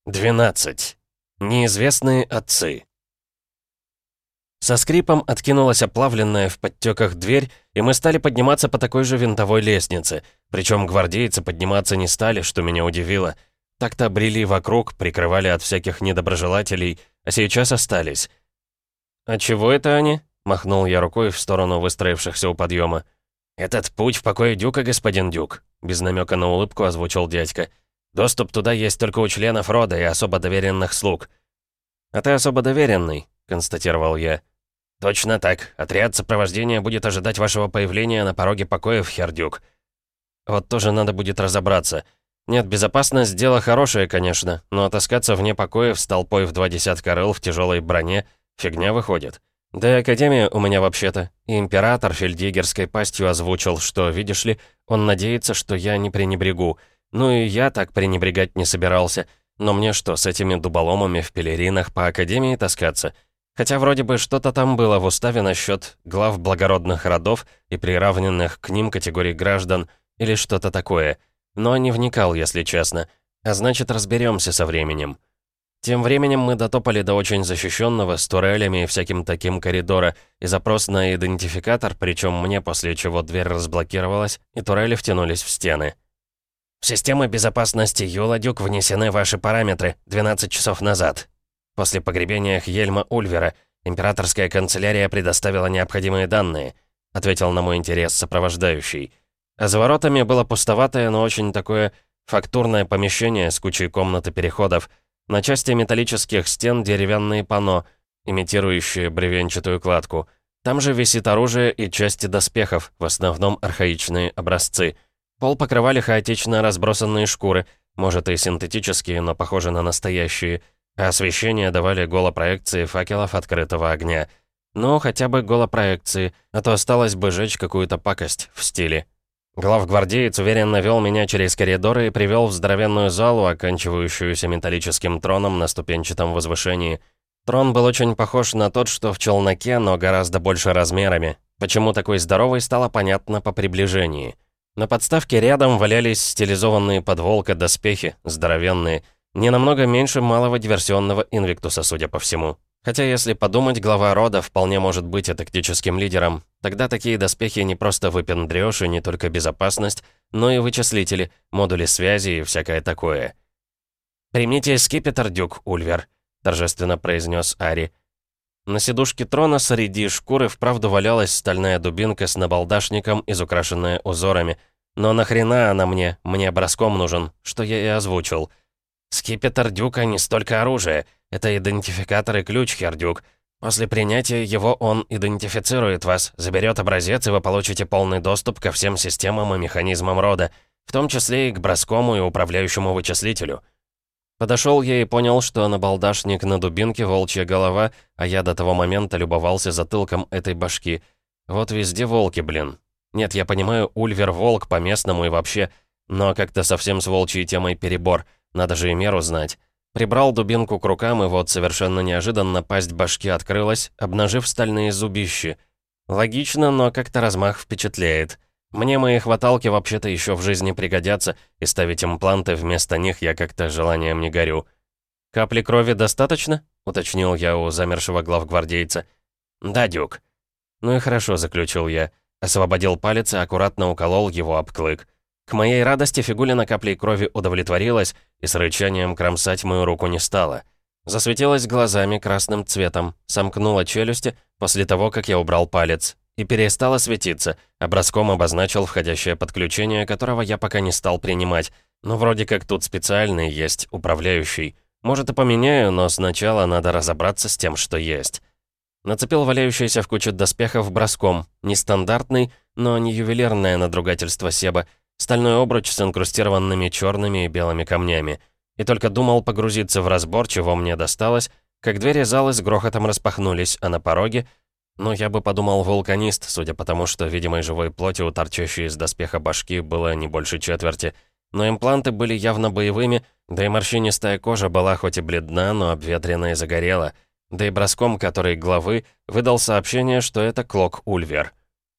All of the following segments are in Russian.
12. Неизвестные отцы. Со скрипом откинулась оплавленная в подтеках дверь, и мы стали подниматься по такой же винтовой лестнице. Причем гвардейцы подниматься не стали, что меня удивило. Так-то брели вокруг, прикрывали от всяких недоброжелателей, а сейчас остались. «А чего это они?» — махнул я рукой в сторону выстроившихся у подъема. «Этот путь в покое Дюка, господин Дюк», — без намека на улыбку озвучил дядька. «Доступ туда есть только у членов рода и особо доверенных слуг». «А ты особо доверенный», — констатировал я. «Точно так. Отряд сопровождения будет ожидать вашего появления на пороге покоев, Хердюк». «Вот тоже надо будет разобраться. Нет, безопасность — дело хорошее, конечно, но таскаться вне покоев с толпой в 20 рыл в тяжелой броне — фигня выходит. Да и Академия у меня вообще-то. И император фельдъегерской пастью озвучил, что, видишь ли, он надеется, что я не пренебрегу. Ну и я так пренебрегать не собирался. Но мне что, с этими дуболомами в пелеринах по Академии таскаться? Хотя вроде бы что-то там было в уставе насчет глав благородных родов и приравненных к ним категорий граждан или что-то такое. Но не вникал, если честно. А значит, разберемся со временем. Тем временем мы дотопали до очень защищенного с турелями и всяким таким коридора, и запрос на идентификатор, причем мне, после чего дверь разблокировалась, и турели втянулись в стены. «В систему безопасности Юла Дюк внесены ваши параметры 12 часов назад. После погребения Хьельма Ульвера императорская канцелярия предоставила необходимые данные», ответил на мой интерес сопровождающий. А за воротами было пустоватое, но очень такое фактурное помещение с кучей комнат и переходов. На части металлических стен деревянные панно, имитирующие бревенчатую кладку. Там же висит оружие и части доспехов, в основном архаичные образцы. Пол покрывали хаотично разбросанные шкуры, может и синтетические, но похожи на настоящие, а освещение давали голопроекции факелов открытого огня. Ну, хотя бы голопроекции, а то осталось бы жечь какую-то пакость в стиле. Главгвардеец уверенно вел меня через коридоры и привел в здоровенную залу, оканчивающуюся металлическим троном на ступенчатом возвышении. Трон был очень похож на тот, что в челноке, но гораздо больше размерами. Почему такой здоровый, стало понятно по приближении. На подставке рядом валялись стилизованные под волка доспехи, здоровенные, не намного меньше малого диверсионного инвиктуса, судя по всему. Хотя, если подумать, глава рода вполне может быть и тактическим лидером. Тогда такие доспехи не просто выпендрёж и не только безопасность, но и вычислители, модули связи и всякое такое. «Примите скипетр, Дюк Ульвер», — торжественно произнес Ари. На сидушке трона среди шкуры вправду валялась стальная дубинка с набалдашником, изукрашенная узорами. Но нахрена она мне? Мне броском нужен, что я и озвучил. «Скипетр Дюка не столько оружие. Это идентификатор и ключ, Хердюк. После принятия его он идентифицирует вас, заберет образец, и вы получите полный доступ ко всем системам и механизмам рода, в том числе и к броскому и управляющему вычислителю». Подошел я и понял, что набалдашник на дубинке волчья голова, а я до того момента любовался затылком этой башки. Вот везде волки, блин. Нет, я понимаю, Ульвер волк по-местному и вообще, но как-то совсем с волчьей темой перебор, надо же и меру знать. Прибрал дубинку к рукам, и вот совершенно неожиданно пасть башки открылась, обнажив стальные зубищи. Логично, но как-то размах впечатляет. Мне мои хваталки вообще-то еще в жизни пригодятся, и ставить импланты вместо них я как-то желанием не горю. «Капли крови достаточно?» — уточнил я у замершего главгвардейца. «Да, Дюк». «Ну и хорошо», — заключил я. Освободил палец и аккуратно уколол его об клык. К моей радости фигулина каплей крови удовлетворилась и с рычанием кромсать мою руку не стала. Засветилась глазами красным цветом, сомкнула челюсти после того, как я убрал палец. И перестала светиться, образком обозначил входящее подключение, которого я пока не стал принимать. Но вроде как тут специальный есть, управляющий. Может и поменяю, но сначала надо разобраться с тем, что есть. Нацепил валяющийся в куче доспехов броском. Нестандартный, но не ювелирное надругательство Себа. Стальной обруч с инкрустированными черными и белыми камнями. И только думал погрузиться в разбор, чего мне досталось, как двери залы с грохотом распахнулись, а на пороге... Ну, я бы подумал, вулканист, судя по тому, что видимой живой плоти у торчащей из доспеха башки было не больше четверти. Но импланты были явно боевыми, да и морщинистая кожа была хоть и бледна, но обветрена и загорела. Да и броском, который главы, выдал сообщение, что это Клок Ульвер.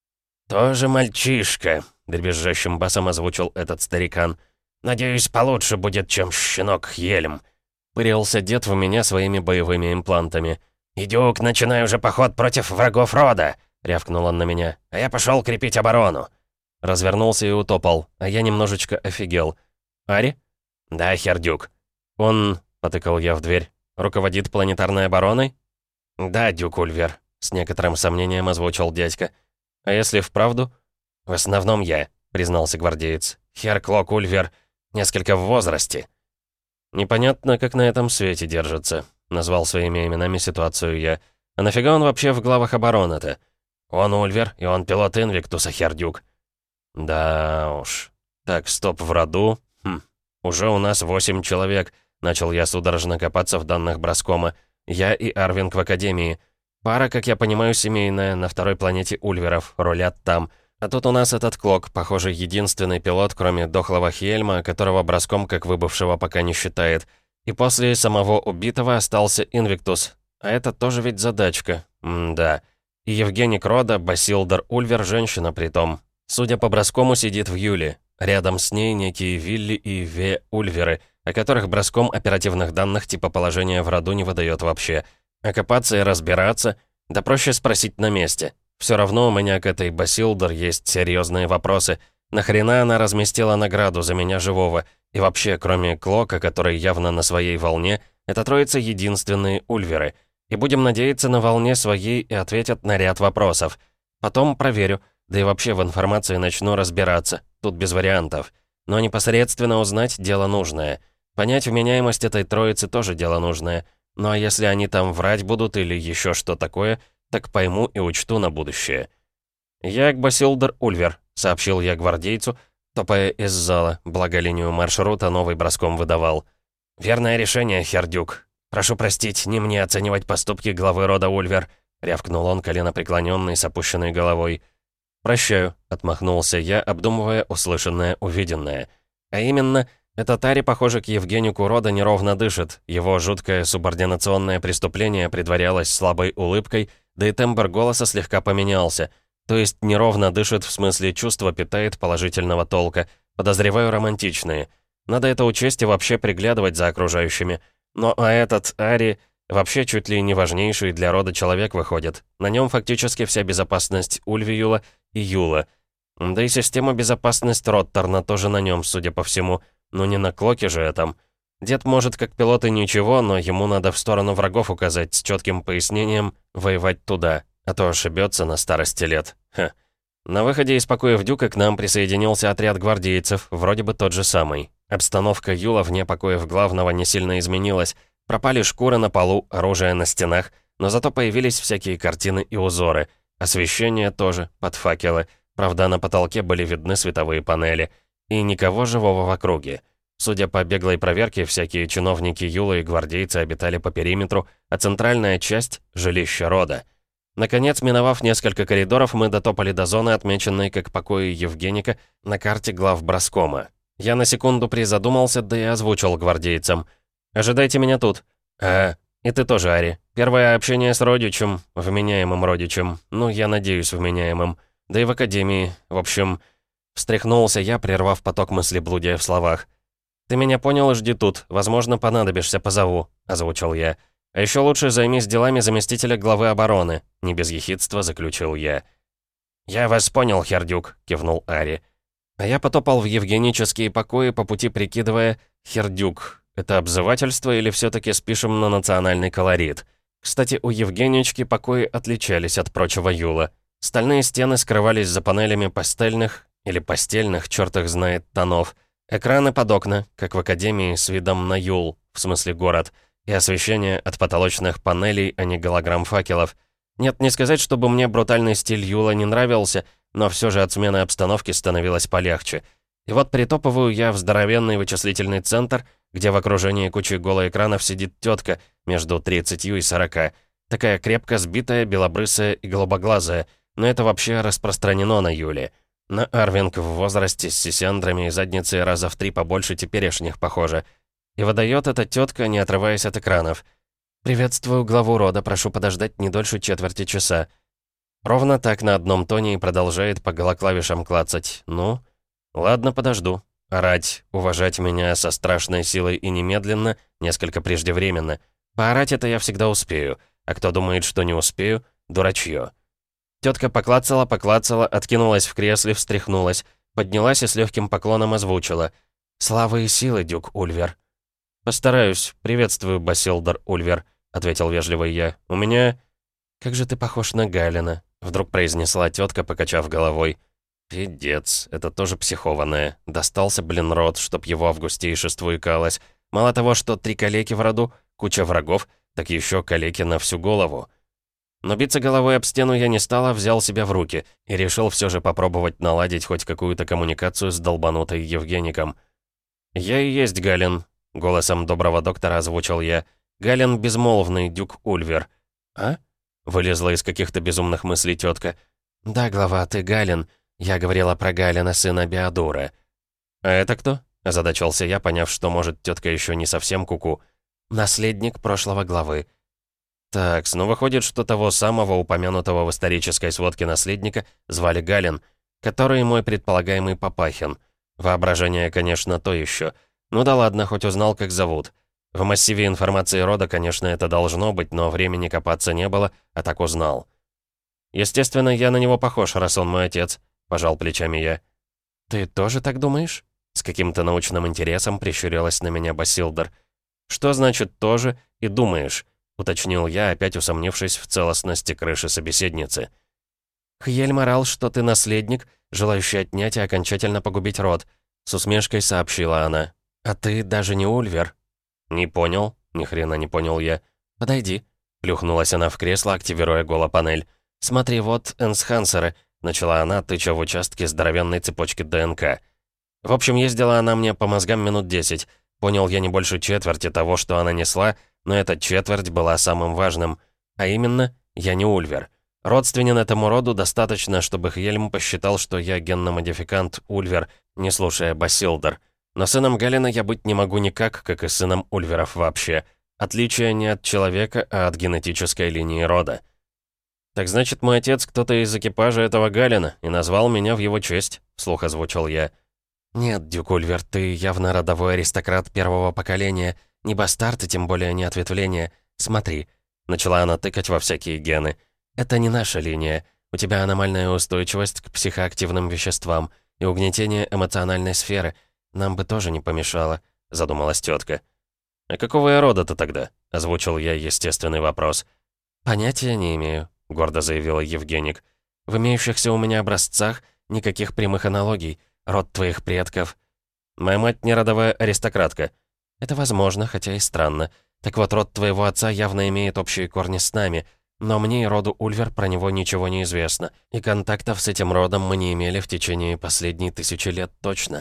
«Тоже мальчишка», — дребезжащим басом озвучил этот старикан. «Надеюсь, получше будет, чем щенок Хьельм». впырился дед в меня своими боевыми имплантами. «Идюк, начинай уже поход против врагов рода!» — рявкнул он на меня. «А я пошел крепить оборону!» Развернулся и утопал, а я немножечко офигел. «Ари?» «Да, Хердюк». «Он...» — потыкал я в дверь. «Руководит планетарной обороной?» «Да, Дюк Ульвер», — с некоторым сомнением озвучил дядька. «А если вправду?» «В основном я», — признался гвардеец. «Хер Клок Ульвер несколько в возрасте». «Непонятно, как на этом свете держится», — назвал своими именами ситуацию я. «А нафига он вообще в главах обороны-то?» «Он Ульвер, и он пилот Инвиктуса, Хердюк». «Да уж. Так, стоп, в роду. Уже у нас 8 человек», — начал я судорожно копаться в данных Браскома. «Я и Арвинг в Академии. Пара, как я понимаю, семейная, на второй планете Ульверов, рулят там. А тут у нас этот Клок, похоже, единственный пилот, кроме дохлого Хельма, которого Браском как выбывшего пока не считает. И после самого убитого остался Инвиктус. А это тоже ведь задачка. Да. И Евгений Рода, Басилдер Ульвер, женщина притом. Судя по Браскому, сидит в Юле. Рядом с ней некие Вилли и Ве Ульверы, о которых Браском оперативных данных типа положения в роду не выдает вообще. А копаться и разбираться, да проще спросить на месте. Все равно у меня к этой Басилдер есть серьезные вопросы. Нахрена она разместила награду за меня живого? И вообще, кроме Клока, который явно на своей волне, эта троица единственные Ульверы. И будем надеяться, на волне своей и ответят на ряд вопросов. Потом проверю, да и вообще в информации начну разбираться. Тут без вариантов. Но непосредственно узнать — дело нужное. Понять вменяемость этой троицы тоже дело нужное. Ну а если они там врать будут или еще что такое, так пойму и учту на будущее. «Я Басилдер Ульвер», — сообщил я гвардейцу, топая из зала, благо линию маршрута новый Браском выдавал. «Верное решение, Хердюк. Прошу простить, не мне оценивать поступки главы рода Ульвер», — рявкнул он, коленопреклоненный, с опущенной головой. «Прощаю», — отмахнулся я, обдумывая услышанное, увиденное. А именно, этот Ари, похоже, к Евгенику Рода неровно дышит. Его жуткое субординационное преступление предварялось слабой улыбкой, да и тембр голоса слегка поменялся. То есть неровно дышит, в смысле чувства питает положительного толка. Подозреваю, романтичные. Надо это учесть и вообще приглядывать за окружающими. Но а этот Ари вообще чуть ли не важнейший для рода человек выходит. На нем фактически вся безопасность Ульвиюла и Юла. Да и система безопасности Роттерна тоже на нем, судя по всему. Но не на Клоке же этом. Дед может как пилот и ничего, но ему надо в сторону врагов указать с четким пояснением «воевать туда», а то ошибется на старости лет. Ха. На выходе из покоев Дюка к нам присоединился отряд гвардейцев, вроде бы тот же самый. Обстановка Юла вне покоев главного не сильно изменилась. Пропали шкуры на полу, оружие на стенах, но зато появились всякие картины и узоры. Освещение тоже, под факелы. Правда, на потолке были видны световые панели. И никого живого в округе. Судя по беглой проверке, всякие чиновники Юла и гвардейцы обитали по периметру, а центральная часть — жилище рода. Наконец, миновав несколько коридоров, мы дотопали до зоны, отмеченной как покои Евгеника на карте глав Браскома. Я на секунду призадумался, да и озвучил гвардейцам. «Ожидайте меня тут». И ты тоже, Ари. Первое общение с родичем, вменяемым родичем. Ну, я надеюсь, вменяемым. Да и в академии. В общем...» Встряхнулся я, прервав поток мыслеблудия в словах. «Ты меня понял и жди тут. Возможно, понадобишься, позову», — озвучил я. «А еще лучше займись делами заместителя главы обороны», — не без ехидства заключил я. «Я вас понял, Хердюк», — кивнул Ари. А я потопал в евгенические покои, по пути прикидывая «Хердюк». Это обзывательство или все-таки спишем на национальный колорит? Кстати, у Евгенички покои отличались от прочего Юла. Стальные стены скрывались за панелями пастельных или постельных, черт их знает, тонов. Экраны под окна, как в академии, с видом на Юл, в смысле город, и освещение от потолочных панелей, а не голограмм факелов. Нет, не сказать, чтобы мне брутальный стиль Юла не нравился, но все же от смены обстановки становилось полегче. И вот притопываю я в здоровенный вычислительный центр, где в окружении кучи голоэкранов сидит тетка между 30 и 40. Такая крепко сбитая, белобрысая и голубоглазая, но это вообще распространено на Юле. На Арвинг в возрасте с сисяндрами и задницей раза в 3 побольше теперешних, похоже. И выдает эта тетка, не отрываясь от экранов. «Приветствую главу рода, прошу подождать не дольше четверти часа». Ровно так на одном тоне и продолжает по голоклавишам клацать. «Ну, ладно, подожду». Орать, уважать меня со страшной силой и немедленно, несколько преждевременно. Поорать это я всегда успею, а кто думает, что не успею, дурачье. Тетка поклацала, откинулась в кресле, встряхнулась, поднялась и с легким поклоном озвучила. «Славы и силы, дюк Ульвер». «Постараюсь. Приветствую, Басилдар Ульвер», — ответил вежливо я. «У меня...» «Как же ты похож на Галина», — вдруг произнесла тетка, покачав головой. «Пиздец, это тоже психованное. Достался, блин, род, чтоб его августейшеству икалось. Мало того, что 3 калеки в роду, куча врагов, так еще калеки на всю голову». Но биться головой об стену я не стал, а взял себя в руки и решил все же попробовать наладить хоть какую-то коммуникацию с долбанутой Евгеником. «Я и есть Галин», — голосом доброго доктора озвучил я. «Галин безмолвный, дюк Ульвер». «А?» — вылезла из каких-то безумных мыслей тетка. «Да, глава, ты Галин. Я говорила про Галина, сына Беодура». «А это кто?» — озадачился я, поняв, что, может, тетка еще не совсем куку. «Наследник прошлого главы». Так, снова выходит, что того самого упомянутого в исторической сводке наследника звали Галин, который мой предполагаемый Папахин. Воображение, конечно, то еще. Ну да ладно, хоть узнал, как зовут. В массиве информации рода, конечно, это должно быть, но времени копаться не было, а так узнал. Естественно, я на него похож, раз он мой отец, пожал плечами я. «Ты тоже так думаешь?» С каким-то научным интересом прищурилась на меня Басилдар. «Что значит «тоже» и «думаешь»?» — уточнил я, опять усомнившись в целостности крыши собеседницы. «Хьельм орал, что ты наследник, желающий отнять и окончательно погубить род», — с усмешкой сообщила она. «А ты даже не Ульвер». «Не понял?» — ни хрена не понял я. «Подойди», — плюхнулась она в кресло, активируя голопанель. «Смотри, вот энсхансеры», — начала она, тыча в участке здоровенной цепочки ДНК. В общем, ездила она мне по мозгам минут 10. Понял я не больше четверти того, что она несла, но эта четверть была самым важным. А именно, я не Ульвер. Родственен этому роду достаточно, чтобы Хьельм посчитал, что я генно-модификант Ульвер, не слушая Басилдар. Но сыном Галина я быть не могу никак, как и сыном Ульверов вообще. Отличие не от человека, а от генетической линии рода. «Так значит, мой отец кто-то из экипажа этого Галина и назвал меня в его честь», — вслух озвучил я. «Нет, дюк Ульвер, ты явно родовой аристократ первого поколения. Не бастард и тем более не ответвление. Смотри», — начала она тыкать во всякие гены. «Это не наша линия. У тебя аномальная устойчивость к психоактивным веществам и угнетение эмоциональной сферы. Нам бы тоже не помешало», — задумалась тетка. «А какого я рода-то тогда?» — озвучил я естественный вопрос. «Понятия не имею», — гордо заявила Евгеник. «В имеющихся у меня образцах никаких прямых аналогий. Род твоих предков». «Моя мать не родовая аристократка». «Это возможно, хотя и странно. Так вот, род твоего отца явно имеет общие корни с нами, но мне и роду Ульвер про него ничего не известно, и контактов с этим родом мы не имели в течение последних 1000 лет точно».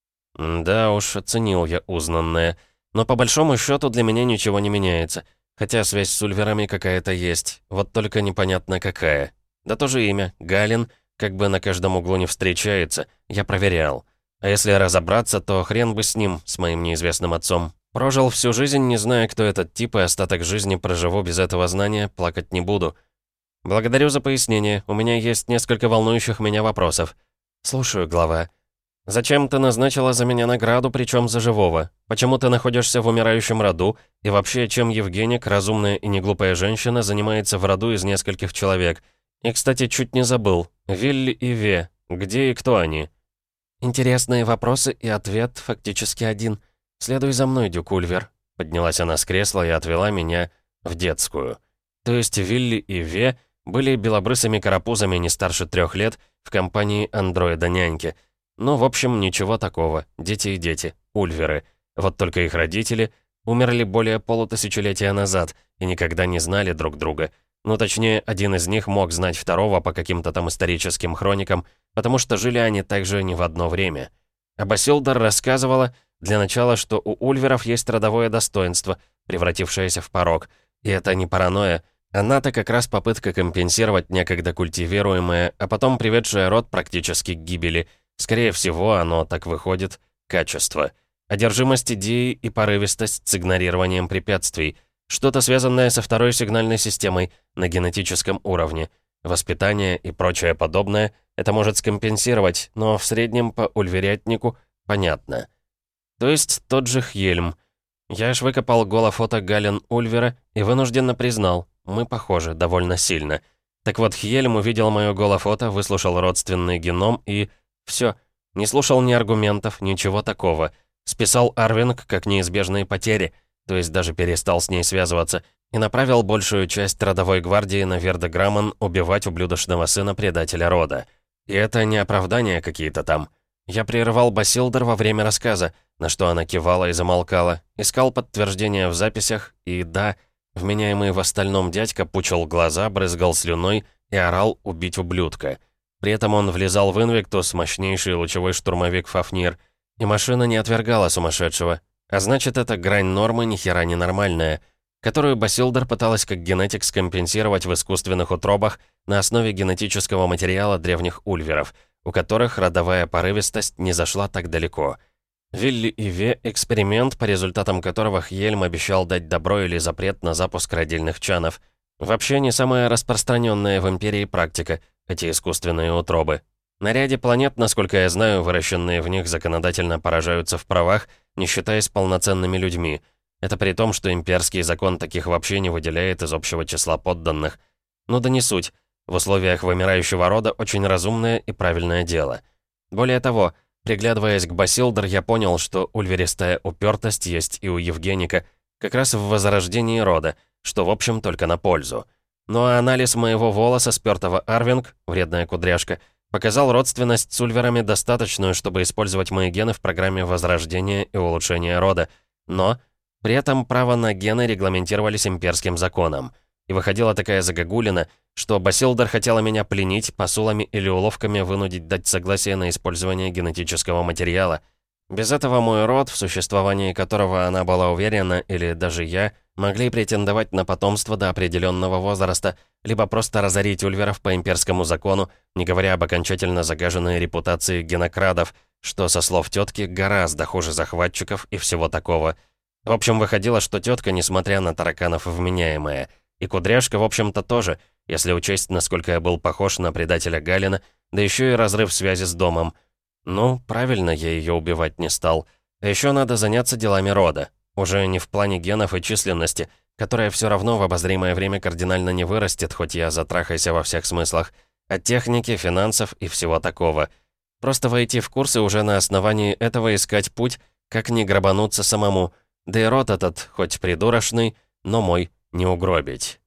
«Да уж, оценил я узнанное. Но по большому счету для меня ничего не меняется. Хотя связь с Ульверами какая-то есть, вот только непонятно какая. Да тоже имя, Галин, как бы на каждом углу не встречается, я проверял. А если разобраться, то хрен бы с ним, с моим неизвестным отцом. Прожил всю жизнь, не зная, кто этот тип, и остаток жизни проживу без этого знания, плакать не буду. Благодарю за пояснение, у меня есть несколько волнующих меня вопросов. Слушаю, глава. Зачем ты назначила за меня награду, причем за живого? Почему ты находишься в умирающем роду? И вообще, чем Евгеник, разумная и неглупая женщина, занимается в роду из нескольких человек? И, кстати, чуть не забыл. Вилли и Ве. Где и кто они? Интересные вопросы, и ответ фактически один. «Следуй за мной, дюк Ульвер». Поднялась она с кресла и отвела меня в детскую. То есть Вилли и Ве были белобрысыми карапузами не старше 3 лет в компании андроида-няньки. Ну, в общем, ничего такого. Дети и дети. Ульверы. Вот только их родители умерли более полутысячелетия назад и никогда не знали друг друга. Ну, точнее, один из них мог знать второго по каким-то там историческим хроникам, потому что жили они также не в одно время. А Басилдар рассказывала, для начала, что у Ульверов есть родовое достоинство, превратившееся в порок. И это не паранойя. Она-то как раз попытка компенсировать некогда культивируемое, а потом приведшее род практически к гибели. Скорее всего, оно так выходит, качество. Одержимость идеей и порывистость с игнорированием препятствий. Что-то связанное со второй сигнальной системой на генетическом уровне. Воспитание и прочее подобное это может скомпенсировать, но в среднем по ульверятнику Понятно. То есть тот же Хьельм. Я аж выкопал голофото Гален Ульвера и вынужденно признал, мы похожи довольно сильно. Так вот, Хьельм увидел моё голофото, выслушал родственный геном и... Всё. Не слушал ни аргументов, ничего такого. Списал Арвинг как неизбежные потери, то есть даже перестал с ней связываться, и направил большую часть родовой гвардии на Вердеграммон убивать ублюдочного сына предателя рода. И это не оправдания какие-то там. Я прерывал Басилдер во время рассказа, на что она кивала и замолкала, искал подтверждения в записях, и да, вменяемый в остальном дядька пучил глаза, брызгал слюной и орал «убить ублюдка». При этом он влезал в Инвиктус, мощнейший лучевой штурмовик Фафнир, и машина не отвергала сумасшедшего. А значит, эта грань нормы ни хера не нормальная, которую Басилдер пыталась как генетик скомпенсировать в искусственных утробах на основе генетического материала древних ульверов, у которых родовая порывистость не зашла так далеко. Вилли и Ве — эксперимент, по результатам которого Хьельм обещал дать добро или запрет на запуск родильных чанов. Вообще не самая распространенная в Империи практика, эти искусственные утробы. На ряде планет, насколько я знаю, выращенные в них законодательно поражаются в правах, не считаясь полноценными людьми. Это при том, что имперский закон таких вообще не выделяет из общего числа подданных. Ну да не суть. В условиях вымирающего рода очень разумное и правильное дело. Более того, приглядываясь к Басилдер, я понял, что ульверистая упертость есть и у Евгеника, как раз в возрождении рода, что в общем только на пользу. Ну а анализ моего волоса, спёртого Арвинг, вредная кудряшка, показал родственность с ульверами достаточную, чтобы использовать мои гены в программе возрождения и улучшения рода. Но при этом право на гены регламентировались имперским законом. И выходила такая загогулина, что Басилдер хотела меня пленить, посулами или уловками вынудить дать согласие на использование генетического материала. Без этого мой род, в существовании которого она была уверена, или даже я, могли претендовать на потомство до определенного возраста, либо просто разорить ульверов по имперскому закону, не говоря об окончательно загаженной репутации генокрадов, что, со слов тетки, гораздо хуже захватчиков и всего такого. В общем, выходило, что тетка, несмотря на тараканов, вменяемая. И кудряшка, в общем-то, тоже, если учесть, насколько я был похож на предателя Галина, да еще и разрыв связи с домом. Ну, правильно, я ее убивать не стал. А еще надо заняться делами рода. Уже не в плане генов и численности, которая все равно в обозримое время кардинально не вырастет, хоть я затрахайся во всех смыслах, от техники, финансов и всего такого. Просто войти в курс и уже на основании этого искать путь, как не грабануться самому, да и род этот, хоть придурочный, но мой, не угробить.